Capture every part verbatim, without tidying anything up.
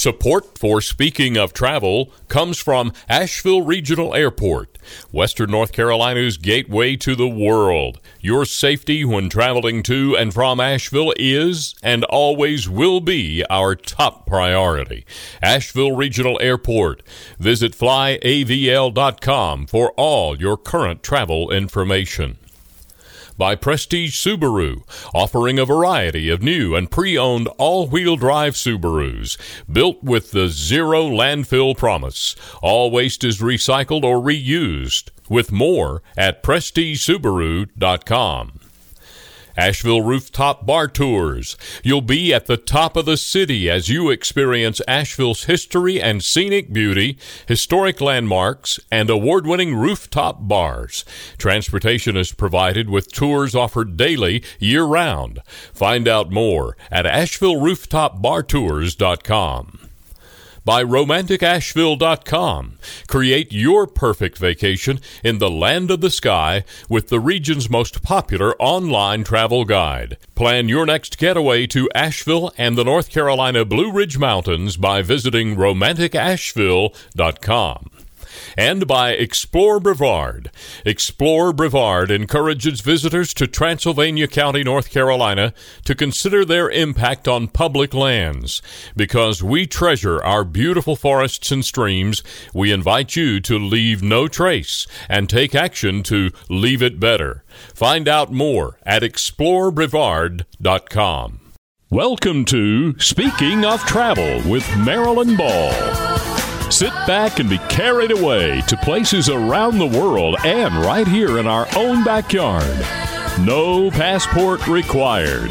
Support for Speaking of Travel comes from Asheville Regional Airport, Western North Carolina's gateway to the world. Your safety when traveling to and from Asheville is and always will be our top priority. Asheville Regional Airport. Visit fly A V L dot com for all your current travel information. By Prestige Subaru, offering a variety of new and pre-owned all-wheel drive Subarus, built with the zero landfill promise. All waste is recycled or reused, with more at prestige subaru dot com. Asheville Rooftop Bar Tours. You'll be at the top of the city as you experience Asheville's history and scenic beauty, historic landmarks, and award-winning rooftop bars. Transportation is provided with tours offered daily, year-round. Find out more at asheville rooftop bar tours dot com. By romantic asheville dot com. Create your perfect vacation in the land of the sky with the region's most popular online travel guide. Plan your next getaway to Asheville and the North Carolina Blue Ridge Mountains by visiting romantic asheville dot com. And by Explore Brevard. Explore Brevard encourages visitors to Transylvania County, North Carolina, to consider their impact on public lands. Because we treasure our beautiful forests and streams, we invite you to leave no trace and take action to leave it better. Find out more at explore brevard dot com. Welcome to Speaking of Travel with Marilyn Ball. Sit back and be carried away to places around the world and right here in our own backyard. No passport required.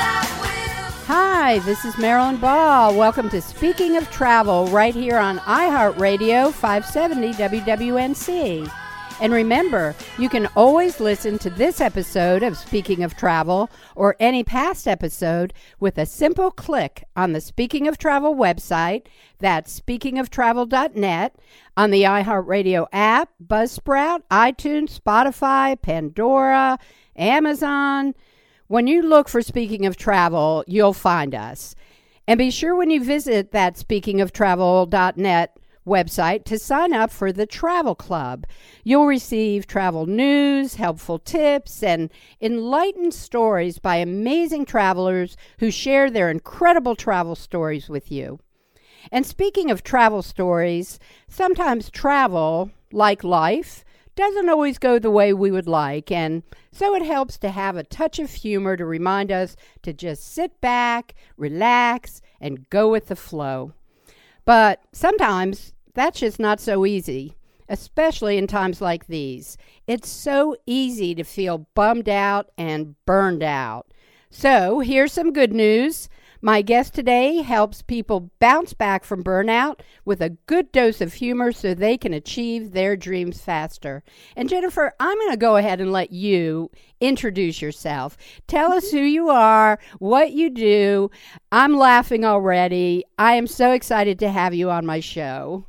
Hi, this is Marilyn Ball. Welcome to Speaking of Travel right here on iHeartRadio five seventy W W N C. And remember, you can always listen to this episode of Speaking of Travel or any past episode with a simple click on the Speaking of Travel website. That's speaking of travel dot net, on the iHeartRadio app, Buzzsprout, iTunes, Spotify, Pandora, Amazon. When you look for Speaking of Travel, you'll find us. And be sure when you visit that speaking of travel dot net website to sign up for the Travel Club. You'll receive travel news, helpful tips, and enlightened stories by amazing travelers who share their incredible travel stories with you. And speaking of travel stories, sometimes travel, like life, doesn't always go the way we would like, and so it helps to have a touch of humor to remind us to just sit back, relax, and go with the flow. But sometimes that's just not so easy, especially in times like these. It's so easy to feel bummed out and burned out. So here's some good news. My guest today helps people bounce back from burnout with a good dose of humor so they can achieve their dreams faster. And Jennifer, I'm going to go ahead and let you introduce yourself. Tell us who you are, what you do. I'm laughing already. I am so excited to have you on my show.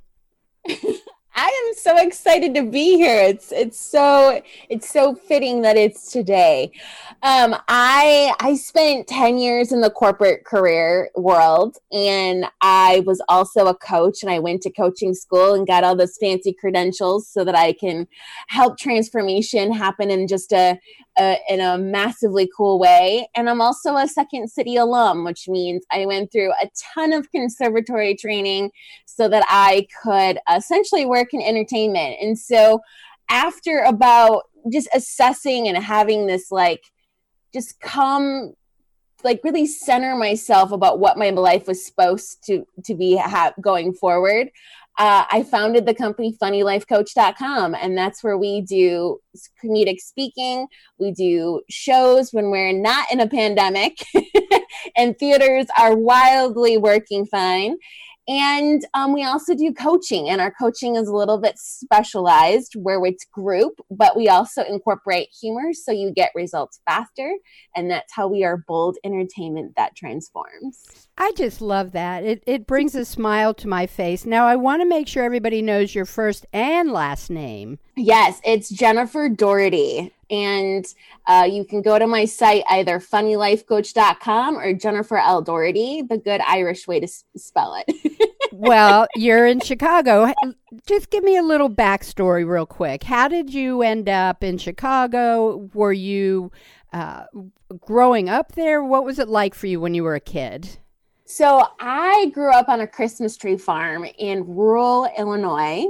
I am so excited to be here. It's it's so it's so fitting that it's today. Um, I I spent ten years in the corporate career world, and I was also a coach, and I went to coaching school and got all those fancy credentials so that I can help transformation happen in just a, a in a massively cool way. And I'm also a Second City alum, which means I went through a ton of conservatory training so that I could essentially work in entertainment. And so after about just assessing and having this like just come like really center myself about what my life was supposed to to be ha- going forward, uh, I founded the company funny life coach dot com, and that's where we do comedic speaking. We do shows when we're not in a pandemic and theaters are wildly working fine. And um, we also do coaching, and our coaching is a little bit specialized where it's group, but we also incorporate humor so you get results faster. And that's how we are bold entertainment that transforms. I just love that. It it brings a smile to my face. Now, I want to make sure everybody knows your first and last name. Yes, it's Jennifer Doherty. And uh, you can go to my site, either funny life coach dot com or Jennifer L. Doherty, the good Irish way to s- spell it. Well, you're in Chicago. Just give me a little backstory real quick. How did you end up in Chicago? Were you uh, growing up there? What was it like for you when you were a kid? So I grew up on a Christmas tree farm in rural Illinois.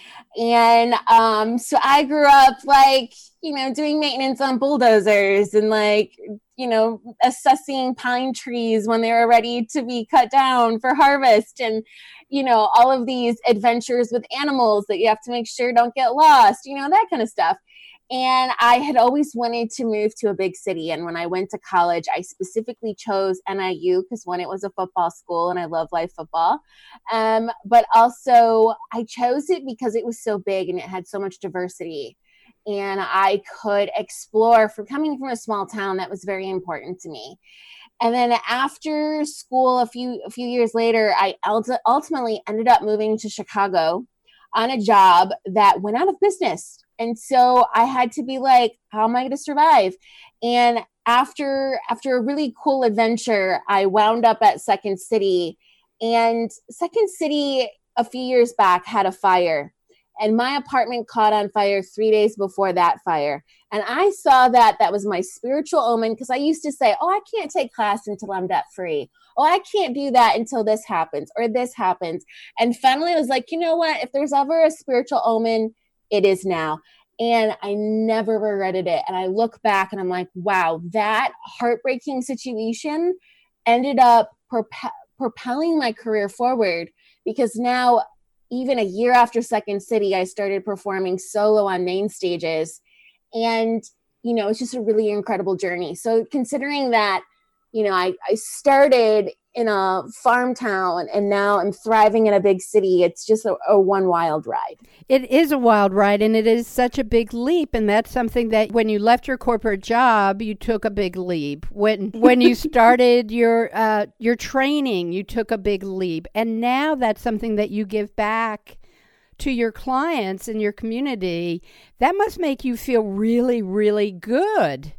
And um, so I grew up like, you know, doing maintenance on bulldozers and like, you know, assessing pine trees when they were ready to be cut down for harvest. And, you know, all of these adventures with animals that you have to make sure don't get lost, you know, that kind of stuff. And I had always wanted to move to a big city. And when I went to college, I specifically chose N I U because one, it was a football school and I love live football. Um, but also I chose it because it was so big and it had so much diversity. And I could explore. From coming from a small town, that was very important to me. And then after school, a few a few years later, I ultimately ended up moving to Chicago on a job that went out of business. And so I had to be like, how am I going to survive? And after after a really cool adventure, I wound up at Second City. And Second City, a few years back, had a fire. And my apartment caught on fire three days before that fire. And I saw that that was my spiritual omen, because I used to say, oh, I can't take class until I'm debt free. Oh, I can't do that until this happens or this happens. And finally, I was like, you know what? If there's ever a spiritual omen, it is now. And I never regretted it. And I look back and I'm like, wow, that heartbreaking situation ended up prop- propelling my career forward, because now, even a year after Second City, I started performing solo on main stages. And, you know, it's just a really incredible journey. So considering that, you know, I, I started in a farm town and now I'm thriving in a big city, it's just a, a one wild ride. It is a wild ride, and it is such a big leap. And that's something that when you left your corporate job, you took a big leap. When when you started your uh, your training, you took a big leap. And now that's something that you give back to your clients and your community. That must make you feel really, really good.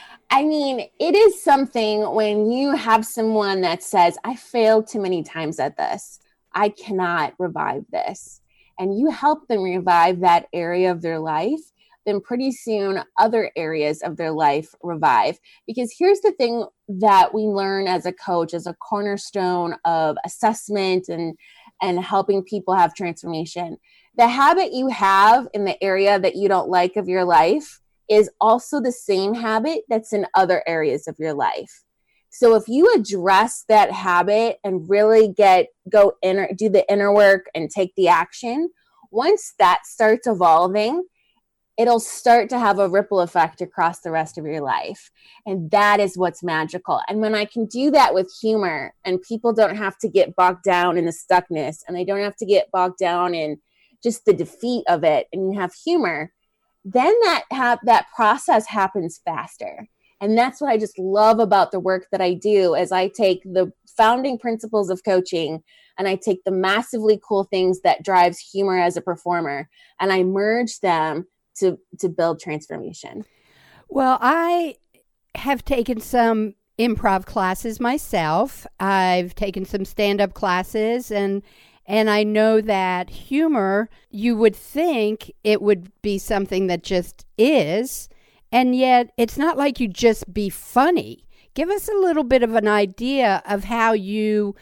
I mean, it is something when you have someone that says, I failed too many times at this. I cannot revive this. And you help them revive that area of their life, then pretty soon other areas of their life revive. Because here's the thing that we learn as a coach, as a cornerstone of assessment and, and helping people have transformation. The habit you have in the area that you don't like of your life is also the same habit that's in other areas of your life. So if you address that habit and really get, go inner, do the inner work and take the action, once that starts evolving, it'll start to have a ripple effect across the rest of your life. And that is what's magical. And when I can do that with humor, and people don't have to get bogged down in the stuckness, and they don't have to get bogged down in just the defeat of it, and you have humor, then that ha- that process happens faster. And that's what I just love about the work that I do, as I take the founding principles of coaching and I take the massively cool things that drives humor as a performer and I merge them to, to build transformation. Well, I have taken some improv classes myself. I've taken some stand-up classes, and And I know that humor, you would think it would be something that just is, and yet it's not like you just be funny. Give us a little bit of an idea of how you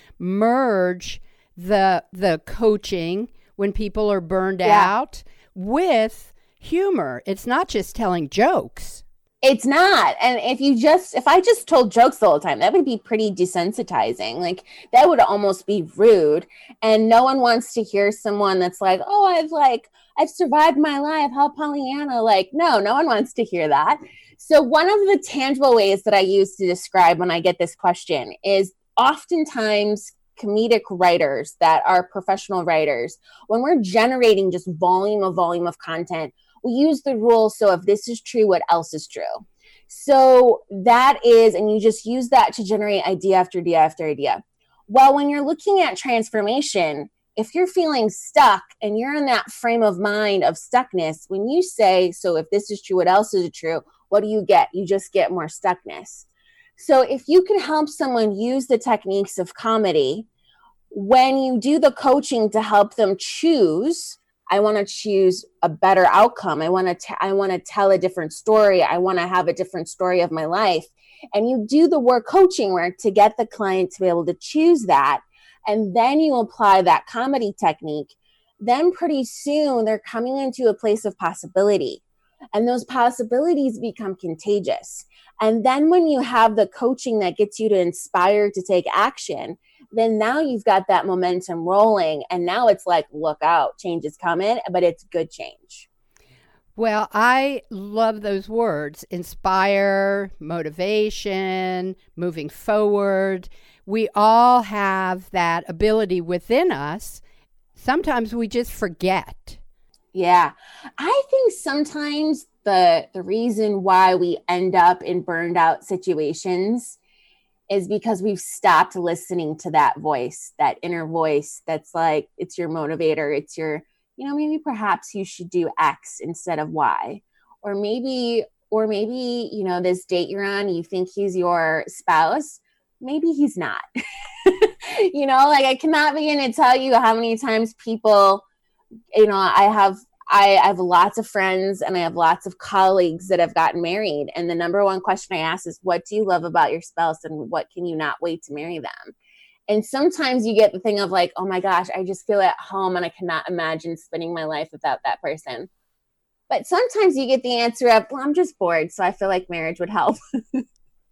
merge the the coaching when people are burned yeah. out with humor. It's not just telling jokes. It's not. And if you just, if I just told jokes all the time, that would be pretty desensitizing. Like that would almost be rude. And no one wants to hear someone that's like, oh, I've like, I've survived my life. How Pollyanna? Like, no, no one wants to hear that. So one of the tangible ways that I use to describe when I get this question is oftentimes comedic writers that are professional writers, when we're generating just volume of volume of content, we use the rule, so if this is true, what else is true? So that is, and you just use that to generate idea after idea after idea. Well, when you're looking at transformation, if you're feeling stuck and you're in that frame of mind of stuckness, when you say, so if this is true, what else is true? What do you get? You just get more stuckness. So if you can help someone use the techniques of comedy when you do the coaching to help them choose, I want to choose a better outcome. I want to, t- I want to tell a different story. I want to have a different story of my life. And you do the work, coaching work, to get the client to be able to choose that. And then you apply that comedy technique. Then pretty soon they're coming into a place of possibility. And those possibilities become contagious. And then when you have the coaching that gets you to inspire to take action, then now you've got that momentum rolling. And now it's like, look out, change is coming, but it's good change. Well, I love those words: inspire, motivation, moving forward. We all have that ability within us. Sometimes we just forget. Yeah. I think sometimes the the reason why we end up in burned out situations is because we've stopped listening to that voice, that inner voice that's like, it's your motivator. It's your, you know, maybe perhaps you should do X instead of Y. Or maybe, or maybe, you know, this date you're on, you think he's your spouse. Maybe he's not. You know, like I cannot begin to tell you how many times people, you know, I have, I, I have lots of friends and I have lots of colleagues that have gotten married. And the number one question I ask is, what do you love about your spouse and what can you not wait to marry them? And sometimes you get the thing of like, oh my gosh, I just feel at home and I cannot imagine spending my life without that person. But sometimes you get the answer of, well, I'm just bored, so I feel like marriage would help. and,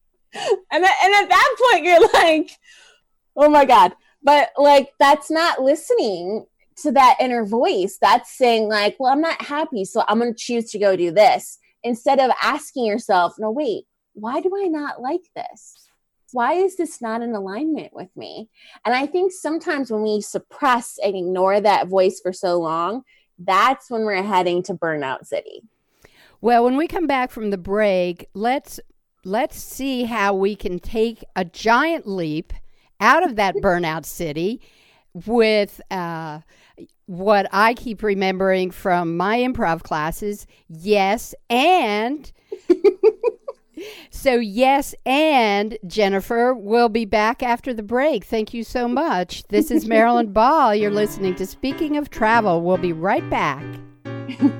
and at that point, you're like, oh my God. But like, that's not listening to that inner voice. That's saying like, well, I'm not happy, so I'm going to choose to go do this. Instead of asking yourself, no, wait, why do I not like this? Why is this not in alignment with me? And I think sometimes when we suppress and ignore that voice for so long, that's when we're heading to burnout city. Well, when we come back from the break, let's let's see how we can take a giant leap out of that burnout city with uh, what I keep remembering from my improv classes, yes, and... So yes, and Jennifer will be back after the break. Thank you so much. This is Marilyn Ball. You're listening to Speaking of Travel. We'll be right back. You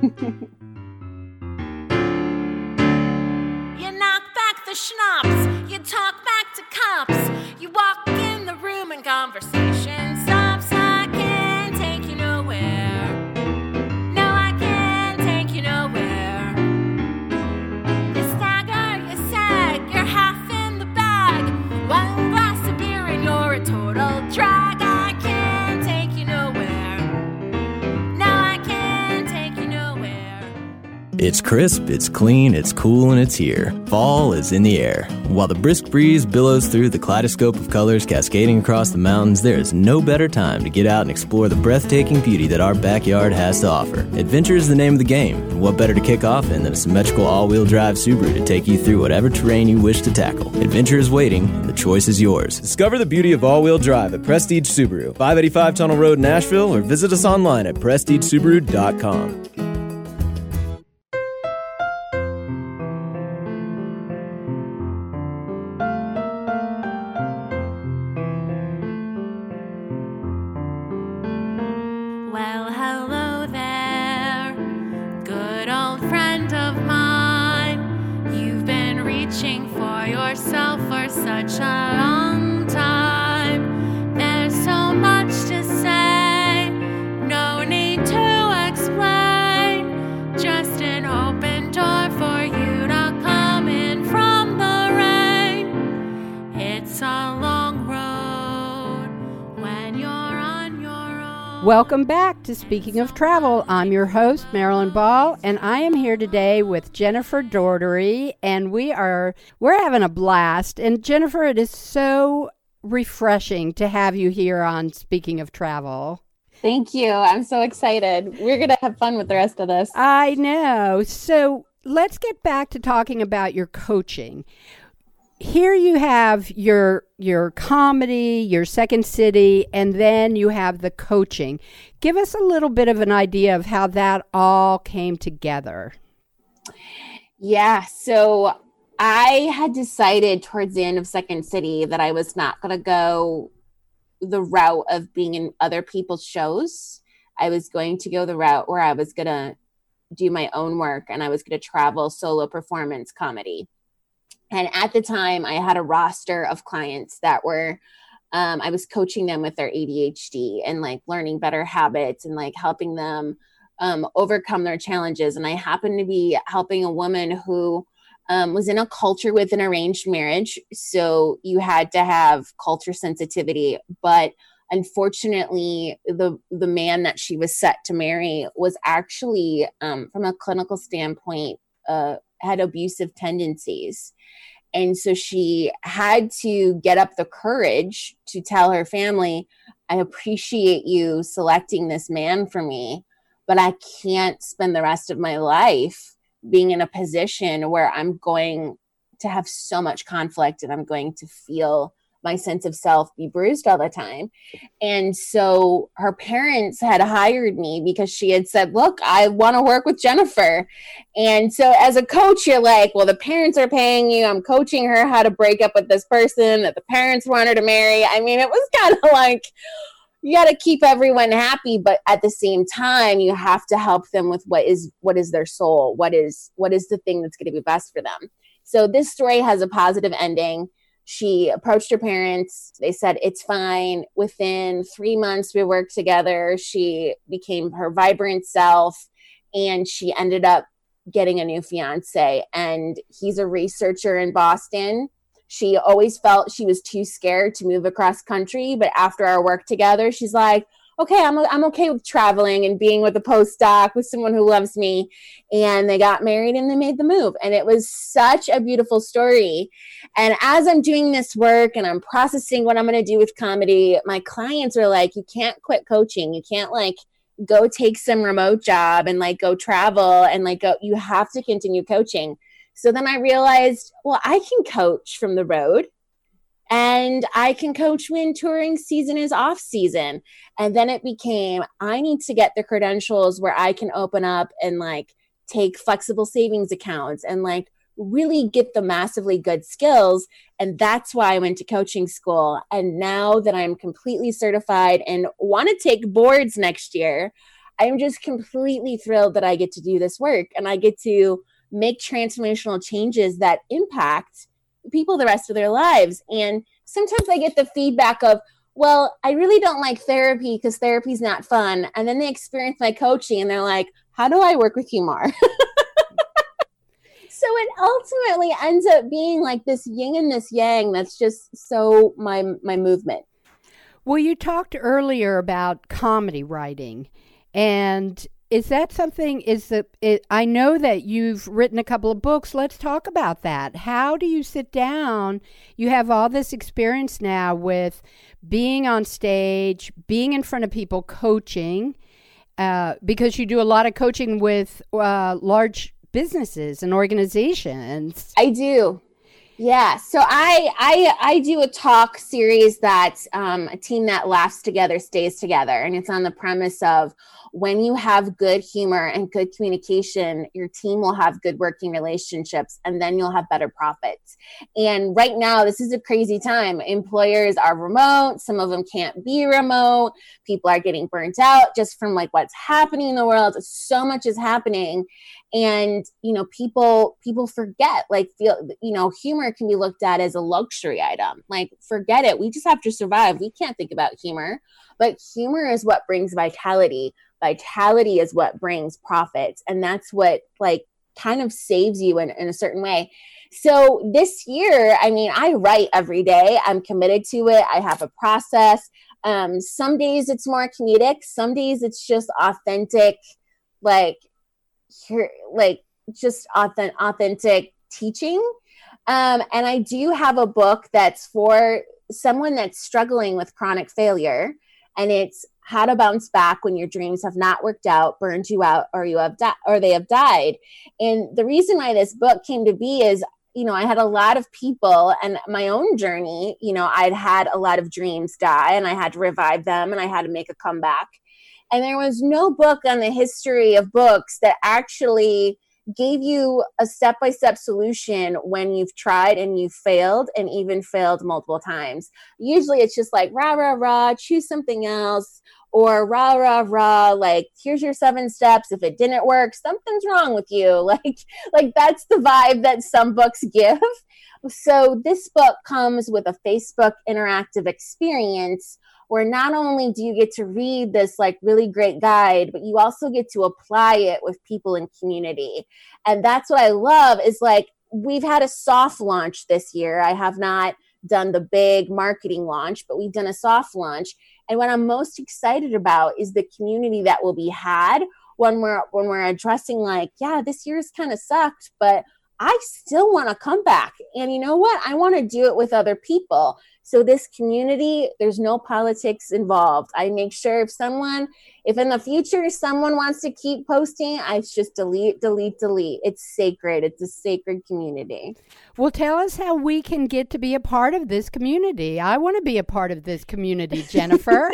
knock back the schnapps. You talk back to cops. You walk in the room and conversation stops. I can't take you nowhere. No, I can't take you nowhere. Drag, I can't take you nowhere. No, I can't take you nowhere. It's crisp, it's clean, it's cool, and it's here. Fall is in the air. While the brisk breeze billows through the kaleidoscope of colors cascading across the mountains, there is no better time to get out and explore the breathtaking beauty that our backyard has to offer. Adventure is the name of the game, and what better to kick off in than a symmetrical all-wheel drive Subaru to take you through whatever terrain you wish to tackle. Adventure is waiting, the choice is yours. Discover the beauty of all-wheel drive at Prestige Subaru, five eighty-five Tunnel Road, Nashville, or visit us online at prestige subaru dot com. Well, hello there, good old friend of mine. You've been reaching for yourself for such a long time. There's so much to say, no need to explain. Just an open door for you to come in from the rain. It's a long road when you're on your own. Welcome back to Speaking of Travel. I'm your host, Marilyn Ball, and I am here today with Jennifer Doherty, and we are we're having a blast. And Jennifer, it is so refreshing to have you here on Speaking of Travel. Thank you. I'm so excited. We're going to have fun with the rest of this. I know. So let's get back to talking about your coaching. Here you have your your comedy, your Second City, and then you have the coaching. Give us a little bit of an idea of how that all came together. Yeah, so I had decided towards the end of Second City that I was not going to go the route of being in other people's shows. I was going to go the route where I was going to do my own work, and I was going to travel solo performance comedy. And at the time, I had a roster of clients that were, um, I was coaching them with their A D H D and like learning better habits and like helping them um, overcome their challenges. And I happened to be helping a woman who um, was in a culture with an arranged marriage. So you had to have culture sensitivity, but unfortunately, the the man that she was set to marry was actually, um, from a clinical standpoint, uh, had abusive tendencies. And so she had to get up the courage to tell her family, I appreciate you selecting this man for me, but I can't spend the rest of my life being in a position where I'm going to have so much conflict and I'm going to feel my sense of self be bruised all the time. And so her parents had hired me because she had said, look, I want to work with Jennifer. And so as a coach, you're like, well, the parents are paying you. I'm coaching her how to break up with this person that the parents want her to marry. I mean, it was kind of like, you got to keep everyone happy, but at the same time, you have to help them with what is what is their soul, what is what is the thing that's going to be best for them. So this story has a positive ending. She approached her parents. They said, it's fine. Within three months, we worked together. She became her vibrant self, and she ended up getting a new fiance. And he's a researcher in Boston. She always felt she was too scared to move across country. But after our work together, she's like, okay, I'm I'm okay with traveling and being with a postdoc, with someone who loves me. And they got married and they made the move. And it was such a beautiful story. And as I'm doing this work and I'm processing what I'm going to do with comedy, my clients are like, you can't quit coaching. You can't like go take some remote job and like go travel and like go, you have to continue coaching. So then I realized, well, I can coach from the road. And I can coach when touring season is off season. And then it became, I need to get the credentials where I can open up and like take flexible savings accounts and like really get the massively good skills. And that's why I went to coaching school. And now that I'm completely certified and want to take boards next year, I'm just completely thrilled that I get to do this work and I get to make transformational changes that impact people the rest of their lives. And sometimes I get the feedback of, well, I really don't like therapy because therapy is not fun. And then they experience my coaching and they're like, how do I work with you more? So it ultimately ends up being like this yin and this yang. That's just so my my movement. Well, you talked earlier about comedy writing, and is that something, is that, it, I know that you've written a couple of books. Let's talk about that. How do you sit down? You have all this experience now with being on stage, being in front of people, coaching, uh, because you do a lot of coaching with uh, large businesses and organizations. I do. Yeah. So I, I, I do a talk series that um, a team that laughs together stays together. And it's on the premise of, when you have good humor and good communication, your team will have good working relationships, and then you'll have better profits. And right now, this is a crazy time. Employers are remote. Some of them can't be remote. People are getting burnt out just from like what's happening in the world. So much is happening. And, you know, people, people forget, like, feel, you know, humor can be looked at as a luxury item. Like, forget it. We just have to survive. We can't think about humor, but humor is what brings vitality. Vitality is what brings profits. And that's what like kind of saves you in, in a certain way. So this year, I mean, I write every day. I'm committed to it. I have a process. Um, some days it's more comedic. Some days it's just authentic, like, here, like just authentic, authentic teaching. Um, and I do have a book that's for someone that's struggling with chronic failure. And it's how to bounce back when your dreams have not worked out, burned you out, or you have di- or they have died. And the reason why this book came to be is, you know, I had a lot of people and my own journey, you know, I'd had a lot of dreams die and I had to revive them and I had to make a comeback. And there was no book on the history of books that actually gave you a step-by-step solution when you've tried and you've failed and even failed multiple times. Usually it's just like, rah, rah, rah, choose something else, or rah, rah, rah, like, here's your seven steps. If it didn't work, something's wrong with you. Like, like that's the vibe that some books give. So this book comes with a Facebook interactive experience where not only do you get to read this like really great guide, but you also get to apply it with people in community. And that's what I love is like, we've had a soft launch this year. I have not done the big marketing launch, but we've done a soft launch. And what I'm most excited about is the community that will be had when we're, when we're addressing like, yeah, this year's kind of sucked, but I still want to come back. And you know what? I want to do it with other people. So this community, there's no politics involved. I make sure if someone, if in the future someone wants to keep posting, I just delete, delete, delete. It's sacred. It's a sacred community. Well, tell us how we can get to be a part of this community. I want to be a part of this community, Jennifer.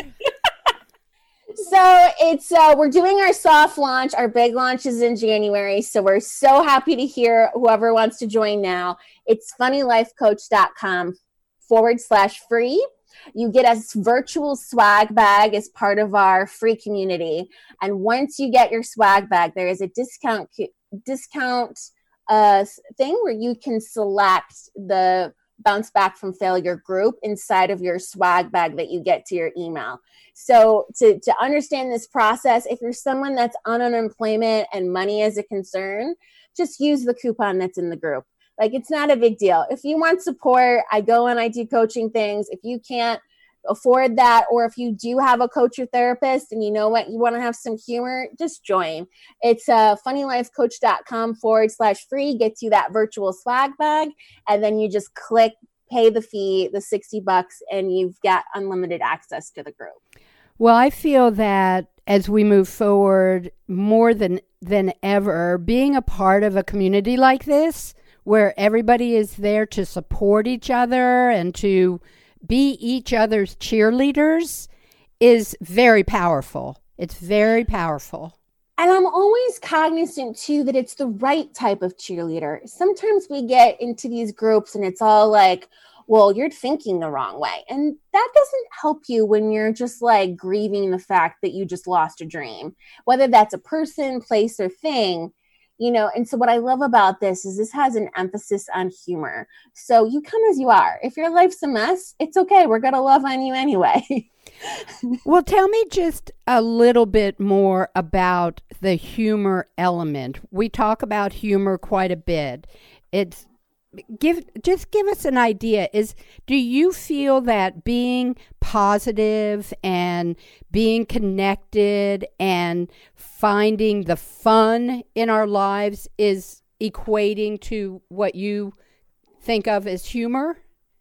So it's uh, we're doing our soft launch. Our big launch is in January. So we're so happy to hear whoever wants to join now. It's funnylifecoach.com forward slash free. You get a virtual swag bag as part of our free community. And once you get your swag bag, there is a discount discount uh, thing where you can select the bounce back from failure group inside of your swag bag that you get to your email. So to, to understand this process, if you're someone that's on unemployment and money is a concern, just use the coupon that's in the group. Like, it's not a big deal. If you want support, I go and I do coaching things. If you can't afford that, or if you do have a coach or therapist and you know what, you want to have some humor, just join. It's uh, funnylifecoach.com forward slash free, gets you that virtual swag bag, and then you just click pay the fee, the sixty bucks, and you've got unlimited access to the group. Well, I feel that as we move forward more than than ever, being a part of a community like this, where everybody is there to support each other and to be each other's cheerleaders, is very powerful. It's very powerful. And I'm always cognizant, too, that it's the right type of cheerleader. Sometimes we get into these groups and it's all like, well, you're thinking the wrong way. And that doesn't help you when you're just like grieving the fact that you just lost a dream, whether that's a person, place, or thing. You know, and so what I love about this is this has an emphasis on humor. So you come as you are. If your life's a mess, it's okay. We're going to love on you anyway. Well, tell me just a little bit more about the humor element. We talk about humor quite a bit. It's give just give us an idea. Is do you feel that being positive and being connected and finding the fun in our lives is equating to what you think of as humor?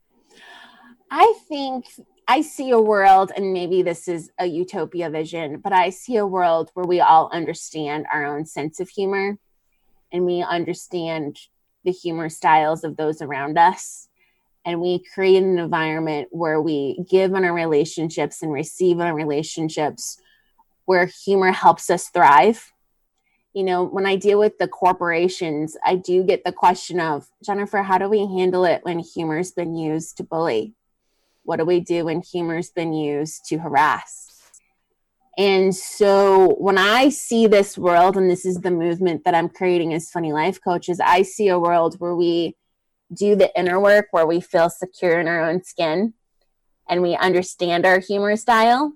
I think I see a world, and maybe this is a utopia vision, but I see a world where we all understand our own sense of humor and we understand the humor styles of those around us. And we create an environment where we give in our relationships and receive in our relationships where humor helps us thrive. You know, when I deal with the corporations, I do get the question of, Jennifer, how do we handle it when humor's been used to bully? What do we do when humor's been used to harass? And so when I see this world, and this is the movement that I'm creating as Funny Life Coaches, I see a world where we do the inner work, where we feel secure in our own skin and we understand our humor style.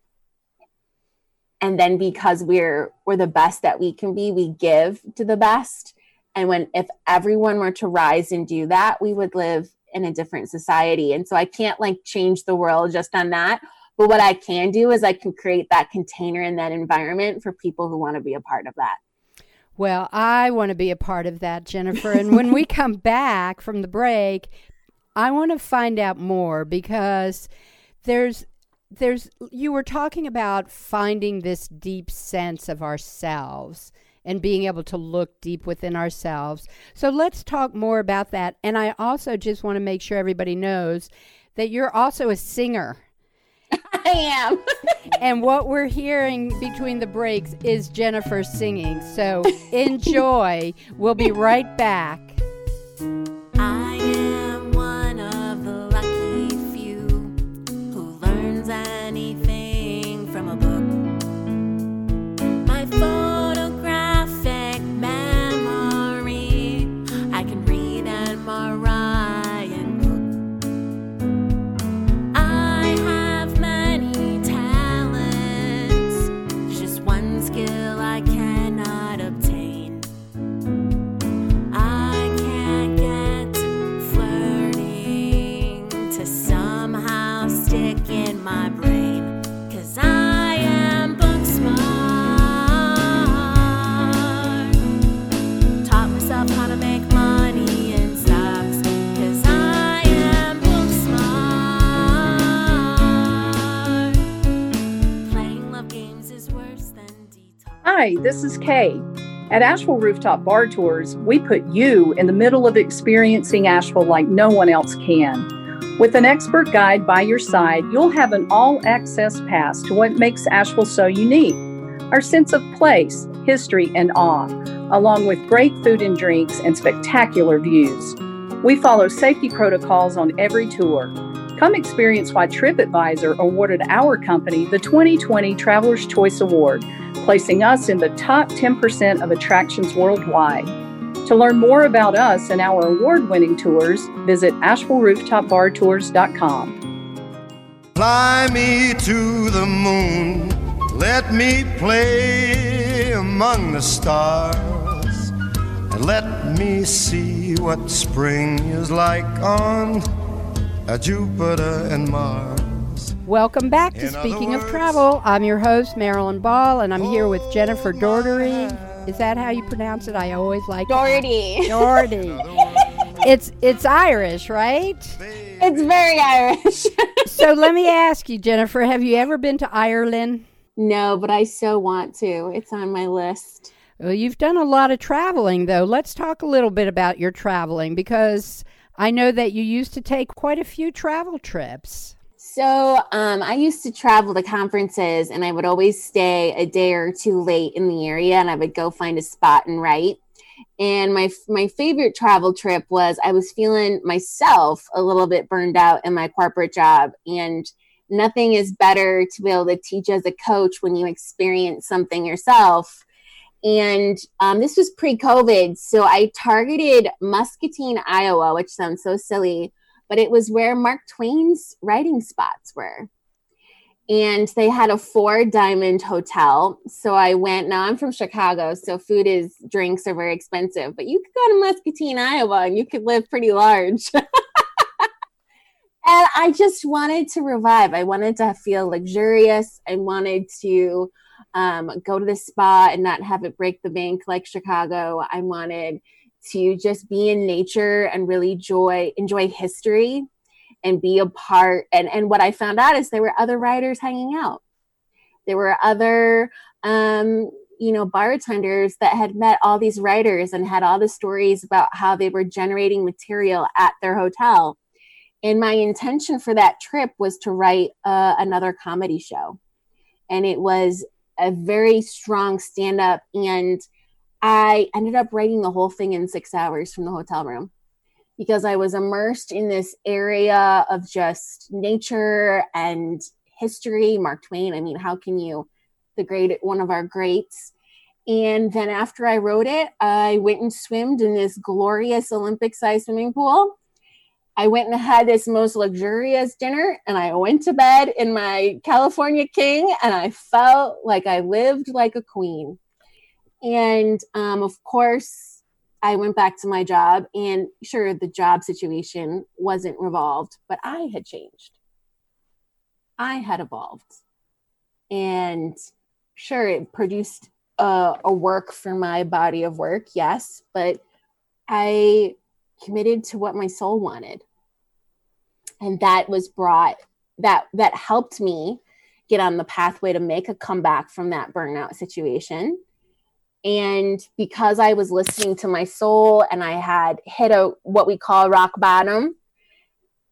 And then because we're we're the best that we can be, we give to the best. And when if everyone were to rise and do that, we would live in a different society. And so I can't like change the world just on that. But what I can do is I can create that container and that environment for people who want to be a part of that. Well, I want to be a part of that, Jennifer. And when we come back from the break, I want to find out more, because there's there's you were talking about finding this deep sense of ourselves and being able to look deep within ourselves. So let's talk more about that. And I also just want to make sure everybody knows that you're also a singer. I am. And what we're hearing between the breaks is Jennifer singing. So enjoy. We'll be right back. I am one of the lucky few who learns anything from a book. My photographic memory, I can read M R I and book. I have many talents, there's just one skill I cannot obtain. I can't get flirting to somehow stick in my brain, 'cause I am book smart. Taught myself how to make money in stocks, 'cause I am book smart. Playing love games is worse than detox. Hi, this is Kay. At Asheville Rooftop Bar Tours, we put you in the middle of experiencing Asheville like no one else can. With an expert guide by your side, you'll have an all-access pass to what makes Asheville so unique. Our sense of place, history, and awe, along with great food and drinks and spectacular views. We follow safety protocols on every tour. Come experience why TripAdvisor awarded our company the twenty twenty Traveler's Choice Award, placing us in the top ten percent of attractions worldwide. To learn more about us and our award-winning tours, visit asheville rooftop bar tours dot com. Fly me to the moon, let me play among the stars, and let me see what spring is like on uh, Jupiter and Mars. Welcome back to In Speaking other of words- Travel. I'm your host, Marilyn Ball, and I'm here with Jennifer Doherty. Is that how you pronounce it? I always like Doherty. Doherty. It's it's Irish, right? It's very Irish. So let me ask you, Jennifer, have you ever been to Ireland? No, but I so want to. It's on my list. Well, you've done a lot of traveling, though. Let's talk a little bit about your traveling, because I know that you used to take quite a few travel trips. So um, I used to travel to conferences, and I would always stay a day or two late in the area, and I would go find a spot and write. And my my favorite travel trip was I was feeling myself a little bit burned out in my corporate job, and nothing is better to be able to teach as a coach when you experience something yourself. And um, this was pre-COVID, so I targeted Muscatine, Iowa, which sounds so silly, but it was where Mark Twain's writing spots were. And they had a four diamond hotel. So I went, now I'm from Chicago, so food is, drinks are very expensive, but you could go to Muscatine, Iowa, and you could live pretty large. And I just wanted to revive. I wanted to feel luxurious. I wanted to um, go to the spa and not have it break the bank like Chicago. I wanted to just be in nature and really joy, enjoy history and be a part. And, and what I found out is there were other writers hanging out. There were other, um, you know, bartenders that had met all these writers and had all the stories about how they were generating material at their hotel. And my intention for that trip was to write uh, another comedy show. And it was a very strong stand-up, and I ended up writing the whole thing in six hours from the hotel room because I was immersed in this area of just nature and history. Mark Twain, I mean, how can you, the great, one of our greats. And then after I wrote it, I went and swimmed in this glorious Olympic-sized swimming pool. I went and had this most luxurious dinner, and I went to bed in my California King, and I felt like I lived like a queen. And um, of course, I went back to my job, and sure, the job situation wasn't revolved, but I had changed. I had evolved. And sure, it produced a, a work for my body of work, yes, but I committed to what my soul wanted. And that was brought, that that helped me get on the pathway to make a comeback from that burnout situation. And because I was listening to my soul and I had hit a what we call rock bottom,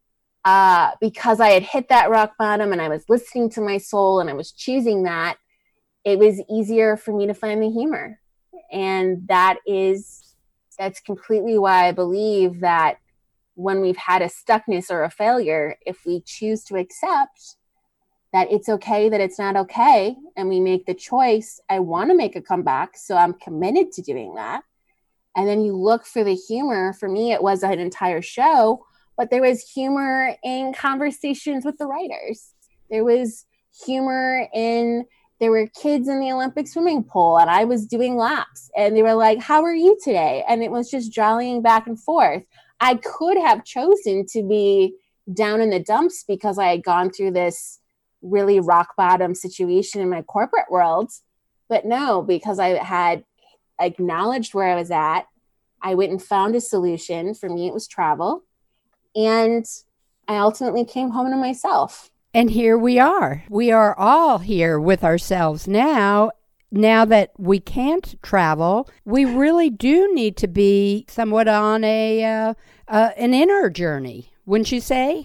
uh, because I had hit that rock bottom and I was listening to my soul and I was choosing that, it was easier for me to find the humor. And that is, that's completely why I believe that when we've had a stuckness or a failure, if we choose to accept that it's okay, that it's not okay, and we make the choice, I want to make a comeback, so I'm committed to doing that. And then you look for the humor. For me, it was an entire show, but there was humor in conversations with the writers. There was humor in, there were kids in the Olympic swimming pool and I was doing laps and they were like, how are you today? And it was just jollying back and forth. I could have chosen to be down in the dumps because I had gone through this really rock bottom situation in my corporate world. But no, because I had acknowledged where I was at, I went and found a solution. For me, it was travel. And I ultimately came home to myself. And here we are. We are all here with ourselves now. Now that we can't travel, we really do need to be somewhat on a uh, uh, an inner journey, wouldn't you say?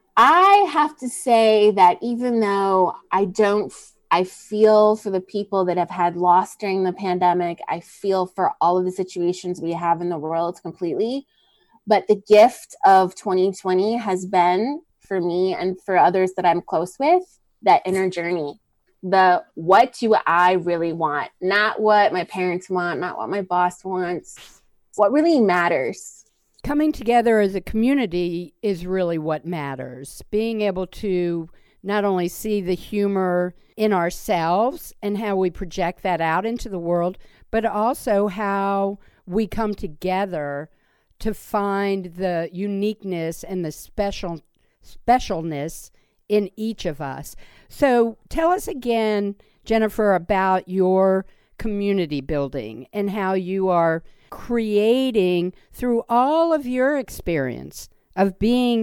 I have to say that even though I don't, I feel for the people that have had loss during the pandemic. I feel for all of the situations we have in the world completely. But the gift of twenty twenty has been, for me and for others that I'm close with, that inner journey. The what do I really want? Not what my parents want, not what my boss wants. What really matters? Coming together as a community is really what matters. Being able to not only see the humor in ourselves and how we project that out into the world, but also how we come together to find the uniqueness and the special specialness in each of us. So tell us again, Jennifer, about your community building and how you are creating through all of your experience of being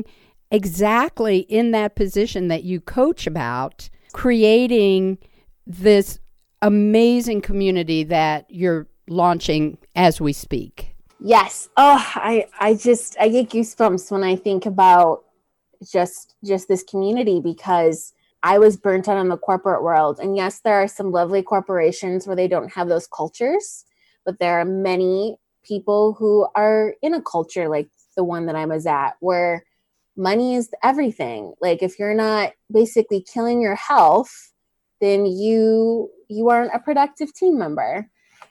exactly in that position that you coach about, creating this amazing community that you're launching as we speak. Yes. Oh, I, I just, I get goosebumps when I think about just, just this community, because I was burnt out in the corporate world. And yes, there are some lovely corporations where they don't have those cultures, but there are many people who are in a culture like the one that I was at, where money is everything. Like if you're not basically killing your health, then you, you aren't a productive team member.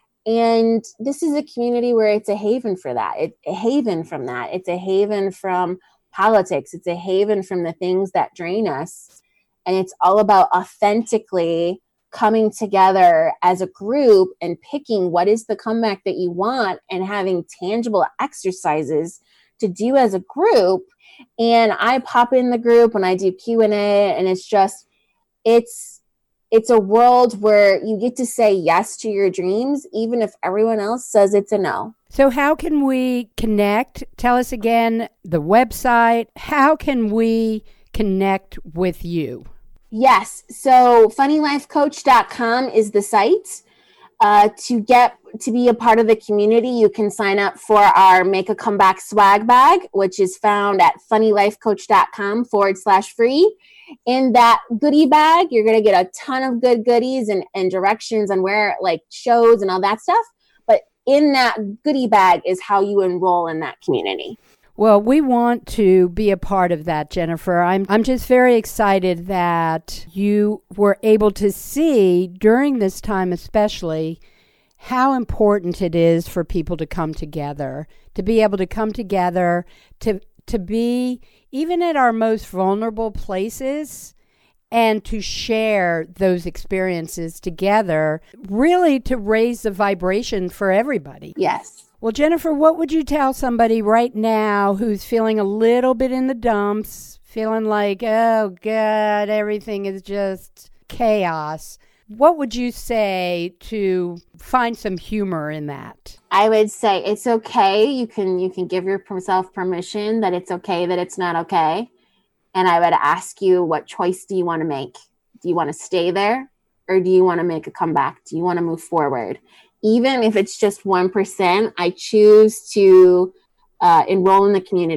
And this is a community where it's a haven for that. It's a haven from that. It's a haven from politics. It's a haven from the things that drain us. And it's all about authentically coming together as a group and picking what is the comeback that you want and having tangible exercises to do as a group. And I pop in the group when I do Q and A, and it's just, it's, it's a world where you get to say yes to your dreams, even if everyone else says it's a no. So how can we connect? Tell us again the website. How can we connect with you? Yes. So funny life coach dot com is the site. Uh, to get to be a part of the community, you can sign up for our Make a Comeback swag bag, which is found at funny life coach dot com forward slash free. In that goodie bag, you're going to get a ton of good goodies and, and directions on where, like, shows and all that stuff. But in that goodie bag is how you enroll in that community. Well, we want to be a part of that, Jennifer. I'm I'm just very excited that you were able to see during this time especially how important it is for people to come together, to be able to come together, to to be even at our most vulnerable places and to share those experiences together, really to raise the vibration for everybody. Yes. Well, Jennifer, what would you tell somebody right now who's feeling a little bit in the dumps, feeling like, oh, God, everything is just chaos? What would you say to find some humor in that? I would say it's okay. You can you can give yourself permission that it's okay, that it's not okay. And I would ask you, what choice do you want to make? Do you want to stay there, or do you want to make a comeback? Do you want to move forward? Even if it's just one percent, I choose to uh, enroll in the community.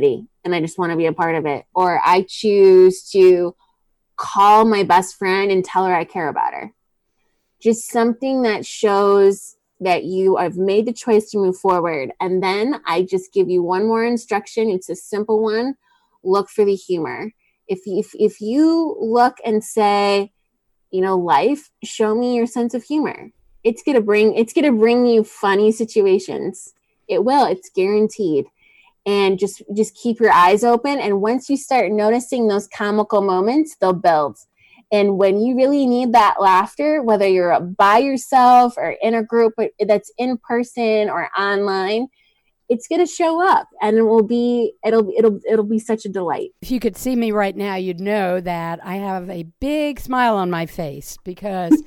and I just want to be a part of it. Or I choose to call my best friend and tell her I care about her. Just something that shows that you have made the choice to move forward. And then I just give you one more instruction. It's a simple one. Look for the humor. If you, if, if you look and say, you know, life, show me your sense of humor. It's going to bring, it's going to bring you funny situations. It will, it's guaranteed. And just, just keep your eyes open. And once you start noticing those comical moments, they'll build. And when you really need that laughter, whether you're by yourself or in a group that's in person or online, it's going to show up, and it will be, it'll, it'll, it'll be such a delight. If you could see me right now, you'd know that I have a big smile on my face because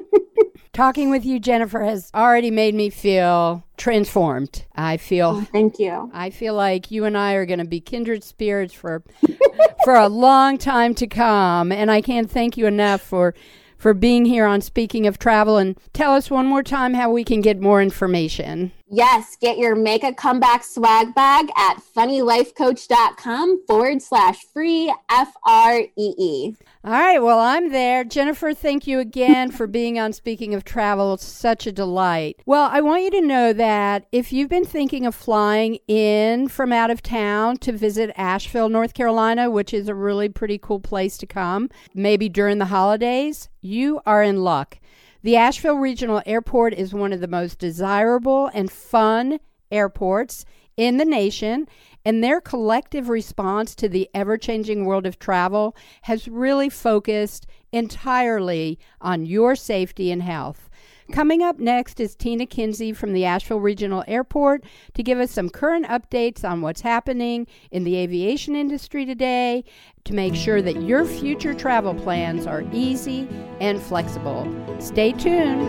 talking with you, Jennifer, has already made me feel transformed. I feel, oh, thank you. I feel like you and I are going to be kindred spirits for, for a long time to come. And I can't thank you enough for, for being here on Speaking of Travel. And tell us one more time how we can get more information. Yes, get your Make a Comeback swag bag at funnylifecoach.com forward slash free F R E E. All right, well, I'm there. Jennifer, thank you again for being on Speaking of Travel. It's such a delight. Well, I want you to know that if you've been thinking of flying in from out of town to visit Asheville, North Carolina, which is a really pretty cool place to come, maybe during the holidays, you are in luck. The Asheville Regional Airport is one of the most desirable and fun airports in the nation, and their collective response to the ever-changing world of travel has really focused entirely on your safety and health. Coming up next is Tina Kinsey from the Asheville Regional Airport to give us some current updates on what's happening in the aviation industry today to make sure that your future travel plans are easy and flexible. Stay tuned.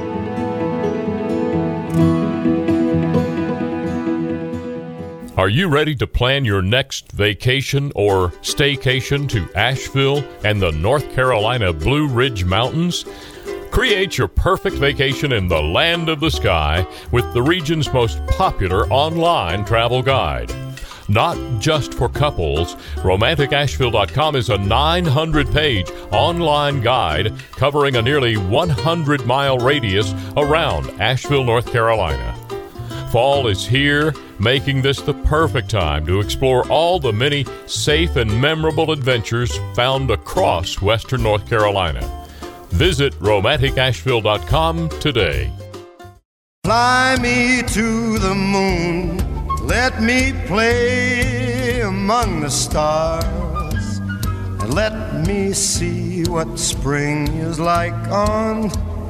Are you ready to plan your next vacation or staycation to Asheville and the North Carolina Blue Ridge Mountains? Create your perfect vacation in the land of the sky with the region's most popular online travel guide. Not just for couples, romantic asheville dot com is a nine hundred page online guide covering a nearly one hundred mile radius around Asheville, North Carolina. Fall is here, making this the perfect time to explore all the many safe and memorable adventures found across Western North Carolina. Visit romantic asheville dot com today. Fly me to the moon, let me play among the stars, and let me see what spring is like on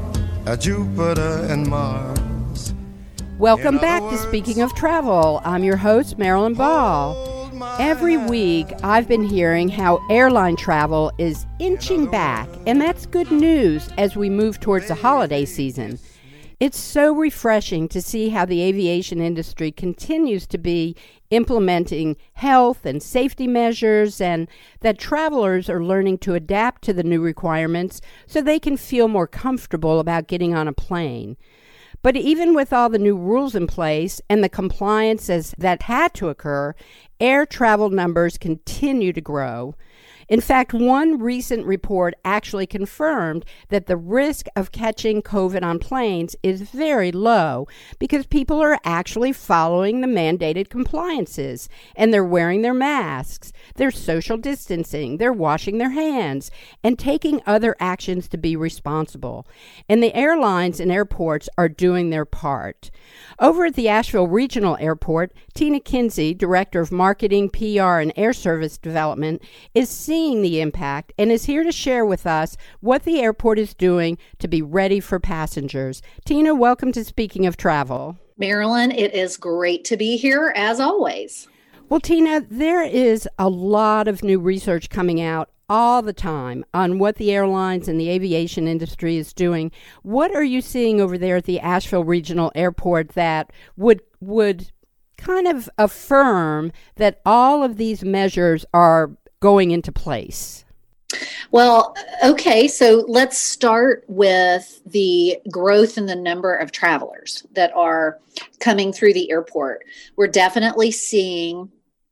Jupiter and Mars. Welcome back to Speaking of Travel. I'm your host, Marilyn Ball. Every week, I've been hearing how airline travel is inching back, and that's good news as we move towards the holiday season. It's so refreshing to see how the aviation industry continues to be implementing health and safety measures, and that travelers are learning to adapt to the new requirements so they can feel more comfortable about getting on a plane. But even with all the new rules in place and the compliances that had to occur, air travel numbers continue to grow. In fact, one recent report actually confirmed that the risk of catching COVID on planes is very low because people are actually following the mandated compliances, and they're wearing their masks, they're social distancing, they're washing their hands, and taking other actions to be responsible. And the airlines and airports are doing their part. Over at the Asheville Regional Airport, Tina Kinsey, Director of Marketing, P R, and Air Service Development, is seeing the impact and is here to share with us what the airport is doing to be ready for passengers. Tina, welcome to Speaking of Travel. Marilyn, it is great to be here as always. Well, Tina, there is a lot of new research coming out all the time on what the airlines and the aviation industry is doing. What are you seeing over there at the Asheville Regional Airport that would would kind of affirm that all of these measures are going into place? Well, okay, so let's start with the growth in the number of travelers that are coming through the airport. We're definitely seeing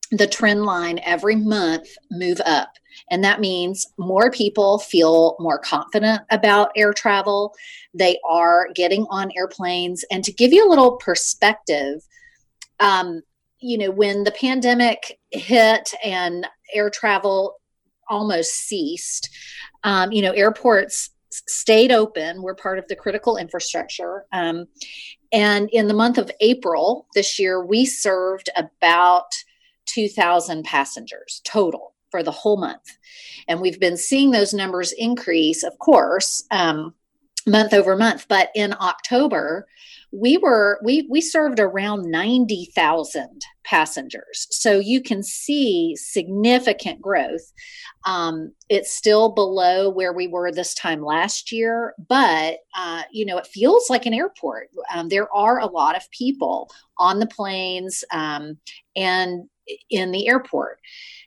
the trend line every month move up. And that means more people feel more confident about air travel. They are getting on airplanes. And to give you a little perspective, um, you know, when the pandemic hit and air travel almost ceased, um, you know, airports stayed open. We're part of the critical infrastructure. Um, and in the month of April this year, we served about two thousand passengers total for the whole month. And we've been seeing those numbers increase, of course, um, month over month. But in October, we were we we served around ninety thousand passengers. So you can see significant growth. Um, it's still below where we were this time last year, but uh, you know, it feels like an airport. Um, there are a lot of people on the planes um, and in the airport.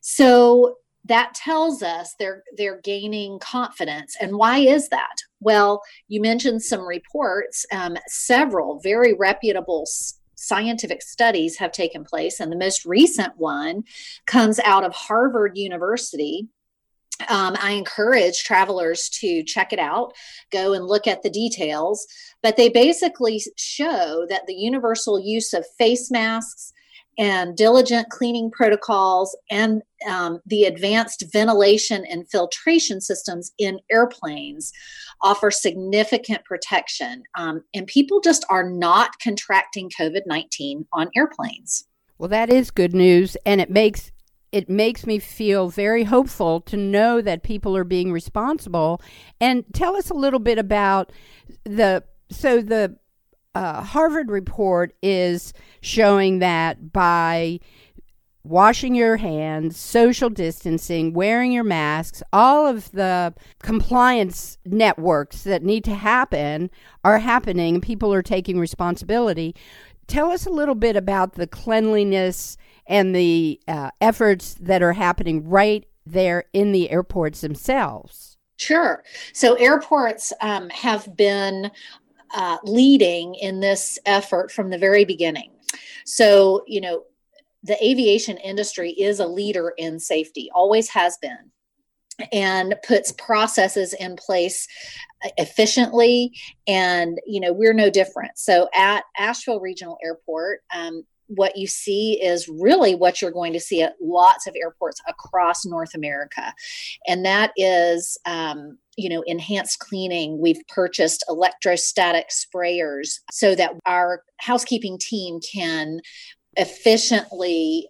So that tells us they're they're gaining confidence. And why is that? Well, you mentioned some reports. Um, several very reputable s- scientific studies have taken place, and the most recent one comes out of Harvard University. Um, I encourage travelers to check it out, go and look at the details. But they basically show that the universal use of face masks and diligent cleaning protocols and um, the advanced ventilation and filtration systems in airplanes offer significant protection. Um, and people just are not contracting COVID nineteen on airplanes. Well, that is good news, and it makes it makes me feel very hopeful to know that people are being responsible. And tell us a little bit about the so the Uh, Harvard report is showing that by washing your hands, social distancing, wearing your masks, all of the compliance networks that need to happen are happening, and people are taking responsibility. Tell us a little bit about the cleanliness and the uh, efforts that are happening right there in the airports themselves. Sure. So airports um, have been Uh, leading in this effort from the very beginning. So, you know, the aviation industry is a leader in safety, always has been, and puts processes in place efficiently. And, you know, we're no different. So at Asheville Regional Airport, um, what you see is really what you're going to see at lots of airports across North America. And that is, um, you know, enhanced cleaning. We've purchased electrostatic sprayers so that our housekeeping team can efficiently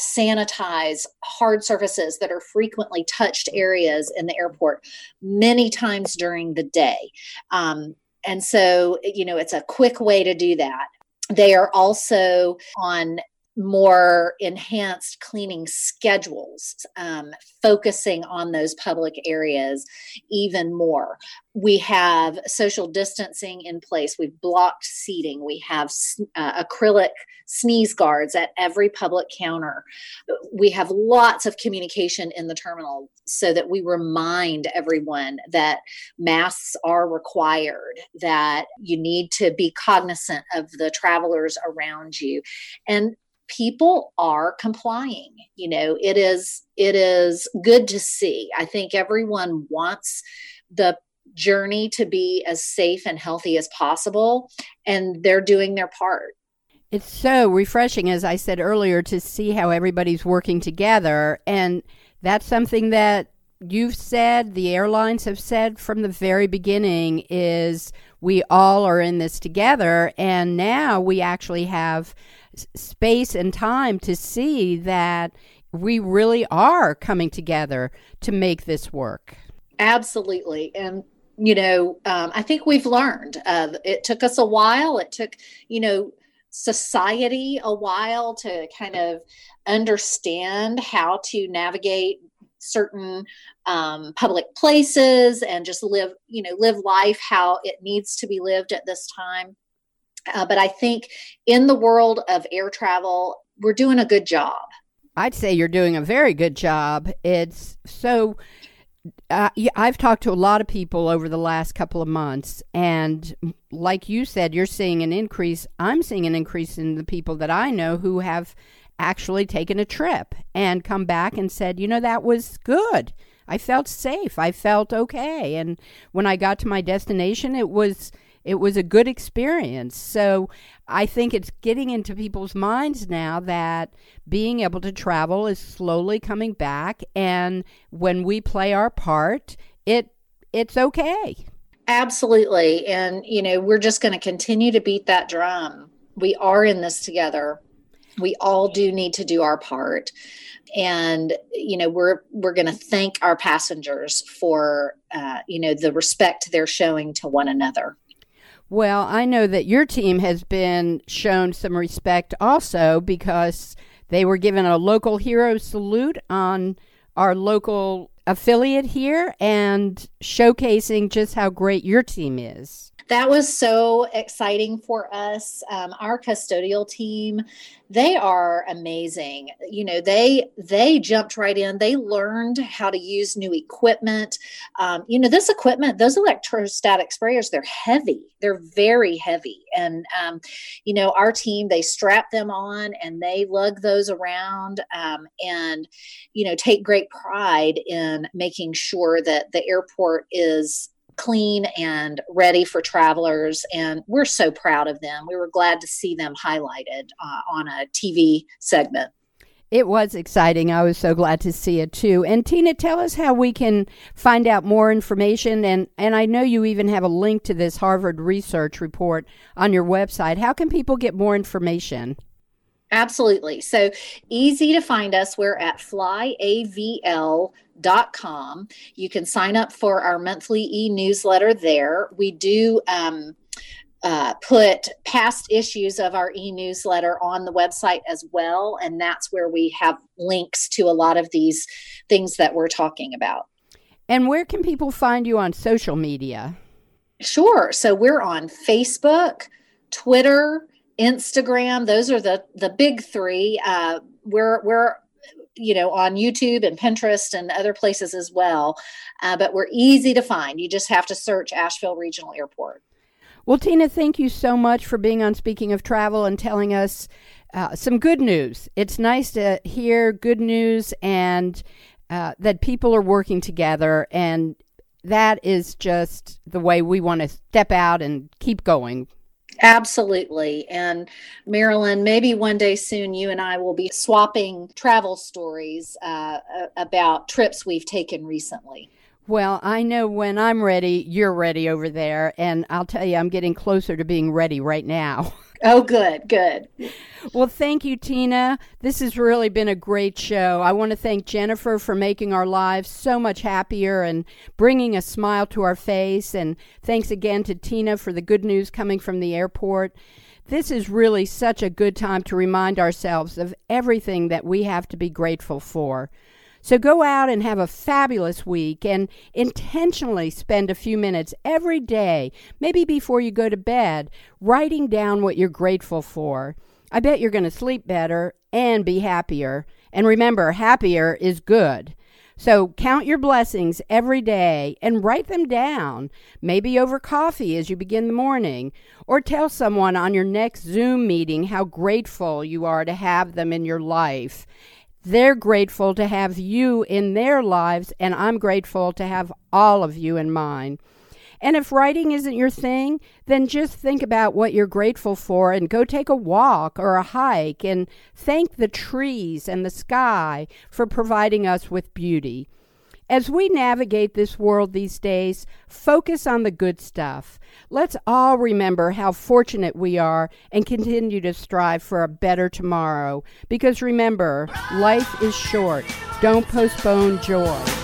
sanitize hard surfaces that are frequently touched areas in the airport many times during the day. Um, and so, you know, it's a quick way to do that. They are also on more enhanced cleaning schedules, um, focusing on those public areas even more. We have social distancing in place. We've blocked seating. We have uh, acrylic sneeze guards at every public counter. We have lots of communication in the terminal so that we remind everyone that masks are required, that you need to be cognizant of the travelers around you. And people are complying. You know, it is it is good to see. I think everyone wants the journey to be as safe and healthy as possible, and they're doing their part. It's so refreshing, as I said earlier, to see how everybody's working together. And that's something that you've said, the airlines have said from the very beginning, is we all are in this together. And now we actually have space and time to see that we really are coming together to make this work. Absolutely. And, you know, um, I think we've learned. Uh, it took us a while. It took, you know, society a while to kind of understand how to navigate certain um, public places and just live, you know, live life how it needs to be lived at this time. Uh, but I think in the world of air travel, we're doing a good job. I'd say you're doing a very good job. It's so, uh, I've talked to a lot of people over the last couple of months, and like you said, you're seeing an increase. I'm seeing an increase in the people that I know who have actually taken a trip and come back and said, you know, that was good. I felt safe. I felt okay. And when I got to my destination, it was it was a good experience. So I think it's getting into people's minds now that being able to travel is slowly coming back. And when we play our part, it it's okay. Absolutely. And, you know, we're just going to continue to beat that drum. We are in this together. We all do need to do our part. And, you know, we're, we're going to thank our passengers for, uh, you know, the respect they're showing to one another. Well, I know that your team has been shown some respect also because they were given a local hero salute on our local affiliate here and showcasing just how great your team is. That was so exciting for us. Um, our custodial team, they are amazing. You know, they they jumped right in. They learned how to use new equipment. Um, you know, this equipment, those electrostatic sprayers, they're heavy. They're very heavy. And, um, you know, our team, they strap them on and they lug those around um, and, you know, take great pride in making sure that the airport is clean and ready for travelers. And we're so proud of them. We were glad to see them highlighted uh, on a T V segment. It was exciting. I was so glad to see it too. And Tina, tell us how we can find out more information. And, and I know you even have a link to this Harvard research report on your website. How can people get more information? Absolutely. So easy to find us. We're at fly A V L dot com. You can sign up for our monthly e-newsletter there. We do um, uh, put past issues of our e-newsletter on the website as well. And that's where we have links to a lot of these things that we're talking about. And where can people find you on social media? Sure. So we're on Facebook, Twitter, Instagram. Those are the the big three. Uh, we're we're you know on YouTube and Pinterest and other places as well. Uh, but we're easy to find. You just have to search Asheville Regional Airport. Well, Tina, thank you so much for being on Speaking of Travel and telling us uh, some good news. It's nice to hear good news and uh, that people are working together, and that is just the way we want to step out and keep going. Absolutely. And Marilyn, maybe one day soon you and I will be swapping travel stories uh, about trips we've taken recently. Well, I know when I'm ready, you're ready over there. And I'll tell you, I'm getting closer to being ready right now. Oh, good, good. Well, thank you, Tina. This has really been a great show. I want to thank Jennifer for making our lives so much happier and bringing a smile to our face. And thanks again to Tina for the good news coming from the airport. This is really such a good time to remind ourselves of everything that we have to be grateful for. So go out and have a fabulous week and intentionally spend a few minutes every day, maybe before you go to bed, writing down what you're grateful for. I bet you're going to sleep better and be happier. And remember, happier is good. So count your blessings every day and write them down, maybe over coffee as you begin the morning, or tell someone on your next Zoom meeting how grateful you are to have them in your life. They're grateful to have you in their lives, and I'm grateful to have all of you in mine. And if writing isn't your thing, then just think about what you're grateful for and go take a walk or a hike and thank the trees and the sky for providing us with beauty. As we navigate this world these days, focus on the good stuff. Let's all remember how fortunate we are and continue to strive for a better tomorrow. Because remember, life is short. Don't postpone joy.